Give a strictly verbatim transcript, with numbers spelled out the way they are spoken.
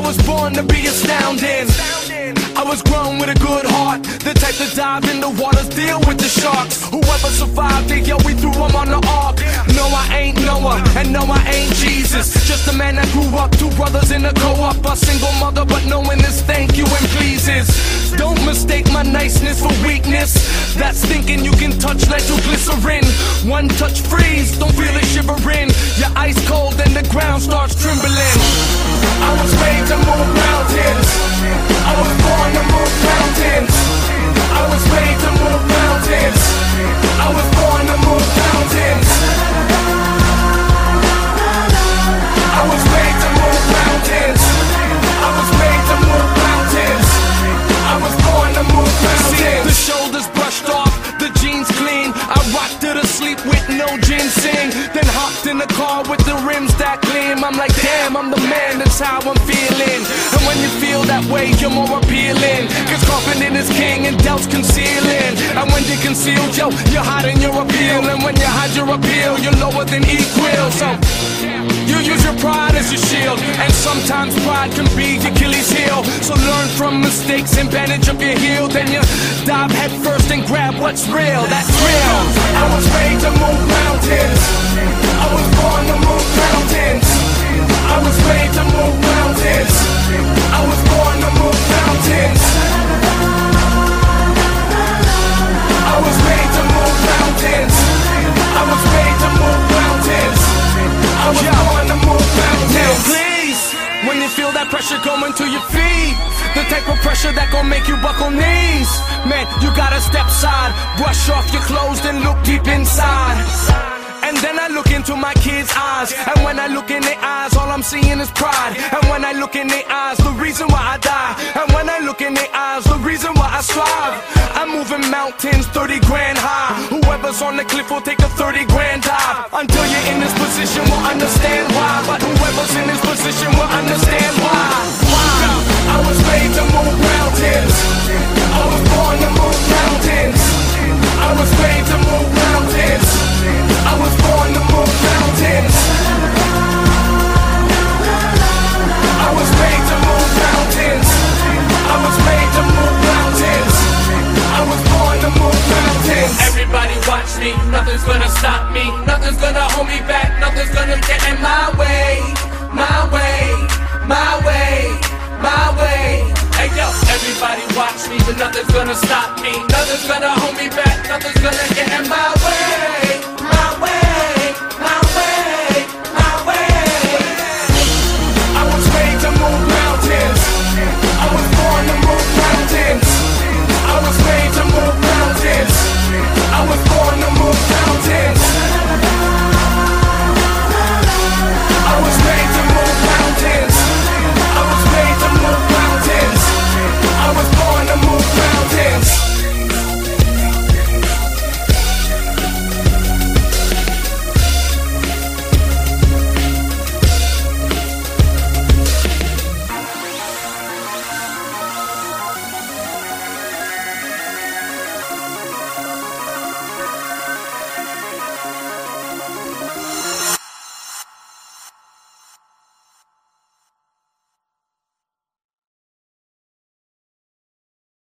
was born to be astounding. I was grown with a good heart, the type to dive in the waters, deal with the sharks. Whoever survived it, yo, we threw them on the ark. No, I ain't Noah, and no, I ain't Jesus. Just a man that grew up, two brothers in a co-op. A single mother, but knowing this thank you and pleases. Don't mistake my niceness for weakness. That's thinking you can touch like to glycerin. One touch freeze, don't feel it shivering. You're ice cold and the ground starts trembling. I was made to move mountains. I was born to move mountains. I was made to move mountains. I was born to move mountains. I was made to move mountains. I was made to move mountains. I was born to move mountains. See, the shoulders brushed off, the jeans clean. I rocked to the sleep with no ginseng. Then hopped in the car with the rims that gleam. I'm like, damn, I'm the man, that's how I'm feeling. And when you feel that way, you're more appealing. Cause confident is king and doubt's concealing. And when you conceal, yo, you're hiding your appeal. And when you hide your appeal, you're lower than equal. So you use your pride as your shield, and sometimes pride can be your Achilles heel. So learn from mistakes and bandage up your heel. Then you dive head first and grab what's real. That's real. I was made to move mountains. I was born to move mountains. I was made to move mountains. I was born to move mountains. I was made to move mountains. I was made to move mountains. I was born to move mountains. Now please, when you feel that pressure going to your feet, the type of pressure that gon' make you buckle knees, man, you gotta step side, brush off your clothes, then look deep inside. And then I look into my kids' eyes, and when I look in their eyes, all I'm seeing is pride. And when I look in their eyes, the reason why I die. And when I look in their eyes, the reason why I strive. I'm moving mountains thirty grand high. Whoever's on the cliff will take a thirty grand dive. Until you're in this position, will understand why. But whoever's in this position will understand why. Why? I was made to move mountains. I was born to move mountains. I was made to move mountains. I was born to move mountains. I was made to move mountains. I was made to move mountains. I was born to move mountains. Everybody watch me, nothing's gonna stop me. Nothing's gonna hold me back, nothing's gonna get in my way. My way, my way, my way. Hey yo, everybody watch me, but nothing's gonna stop me. Nothing's gonna hold me back, nothing's gonna get in my way. My